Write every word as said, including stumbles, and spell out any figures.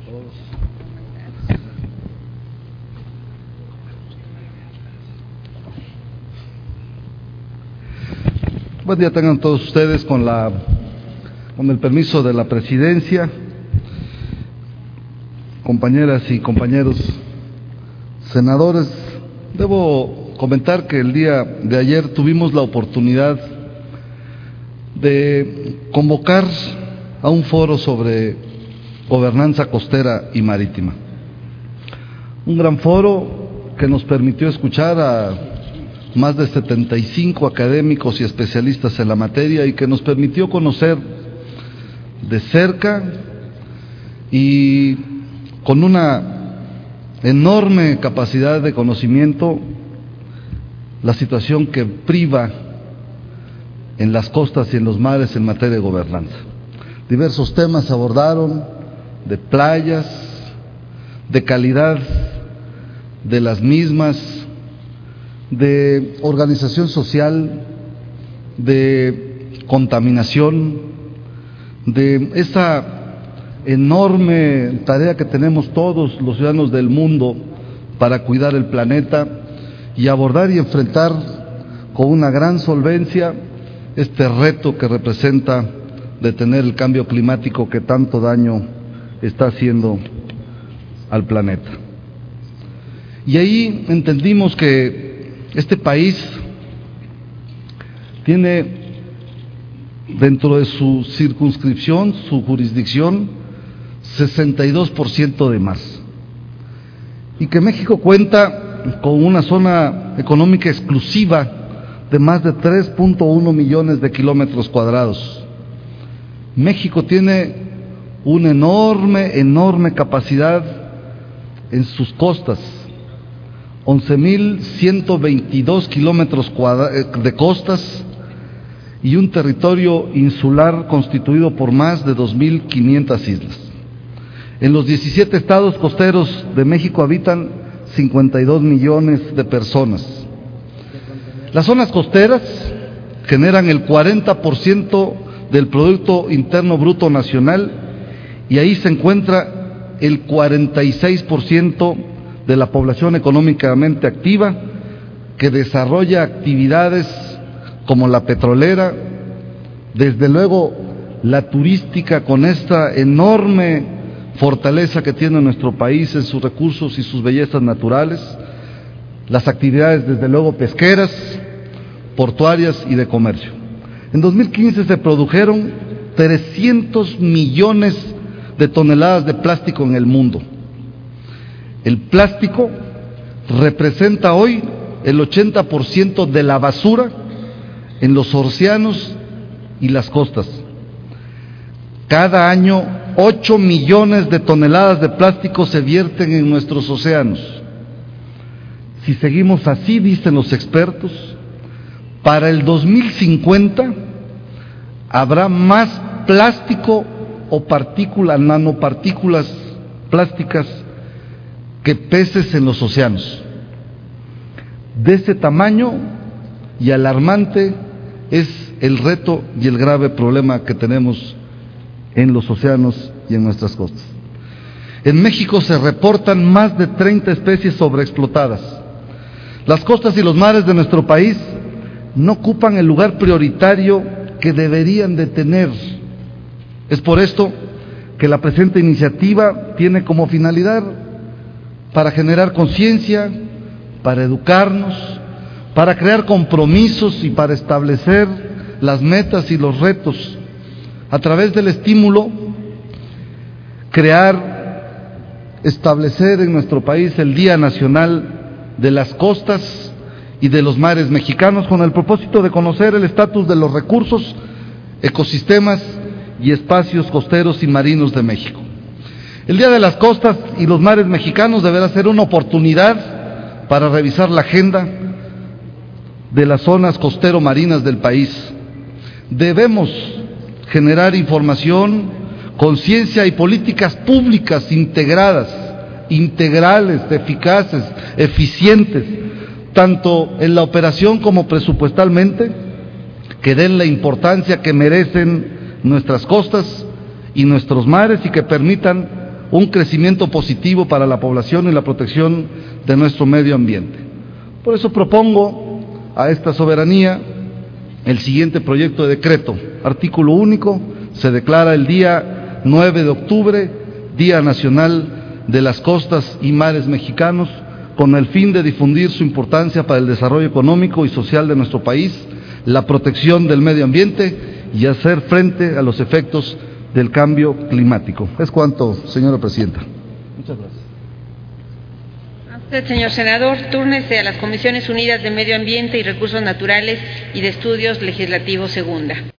Buen día tengan todos ustedes. Con la con el permiso de la presidencia, compañeras y compañeros senadores, debo comentar que el día de ayer tuvimos la oportunidad de convocar a un foro sobre gobernanza costera y marítima. Un gran foro que nos permitió escuchar a más de setenta y cinco académicos y especialistas en la materia y que nos permitió conocer de cerca y con una enorme capacidad de conocimiento la situación que priva en las costas y en los mares en materia de gobernanza. Diversos temas se abordaron, de playas, de calidad de las mismas, de organización social, de contaminación, de esa enorme tarea que tenemos todos los ciudadanos del mundo para cuidar el planeta y abordar y enfrentar con una gran solvencia este reto que representa detener el cambio climático que tanto daño está haciendo al planeta. Y ahí entendimos que este país tiene dentro de su circunscripción, su jurisdicción, sesenta y dos por ciento de mar, y que México cuenta con una zona económica exclusiva de más de tres punto uno millones de kilómetros cuadrados. México tiene una enorme, enorme capacidad en sus costas, once mil ciento veintidós kilómetros de costas y un territorio insular constituido por más de dos mil quinientas islas. En los diecisiete estados costeros de México habitan cincuenta y dos millones de personas. Las zonas costeras generan el cuarenta por ciento del Producto Interno Bruto Nacional y ahí se encuentra el cuarenta y seis por ciento de la población económicamente activa, que desarrolla actividades como la petrolera, desde luego la turística, con esta enorme fortaleza que tiene nuestro país en sus recursos y sus bellezas naturales, las actividades desde luego pesqueras, portuarias y de comercio. En dos mil quince se produjeron trescientos millones de toneladas de plástico en el mundo. El plástico representa hoy el ochenta por ciento de la basura en los océanos y las costas. Cada año, ocho millones de toneladas de plástico se vierten en nuestros océanos. Si seguimos así, dicen los expertos, para el dos mil cincuenta habrá más plástico o partículas, nanopartículas plásticas que peces en los océanos. De ese tamaño y alarmante es el reto y el grave problema que tenemos en los océanos y en nuestras costas. En México se reportan más de treinta especies sobreexplotadas. Las costas y los mares de nuestro país no ocupan el lugar prioritario que deberían de tener. Es por esto que la presente iniciativa tiene como finalidad para generar conciencia, para educarnos, para crear compromisos y para establecer las metas y los retos. A través del estímulo, crear, establecer en nuestro país el Día Nacional de las Costas y de los Mares Mexicanos, con el propósito de conocer el estatus de los recursos, ecosistemas y espacios costeros y marinos de México. El Día de las Costas y los Mares Mexicanos deberá ser una oportunidad para revisar la agenda de las zonas costero-marinas del país. Debemos generar información, conciencia y políticas públicas integradas, integrales, eficaces, eficientes, tanto en la operación como presupuestalmente, que den la importancia que merecen nuestras costas y nuestros mares y que permitan un crecimiento positivo para la población y la protección de nuestro medio ambiente. Por eso propongo a esta soberanía el siguiente proyecto de decreto. Artículo único: se declara el día nueve de octubre Día Nacional de las Costas y Mares Mexicanos, con el fin de difundir su importancia para el desarrollo económico y social de nuestro país, la protección del medio ambiente y hacer frente a los efectos del cambio climático. Es cuanto, señora presidenta. Muchas gracias. A usted, señor senador, túrnese a las Comisiones Unidas de Medio Ambiente y Recursos Naturales y de Estudios Legislativos Segunda.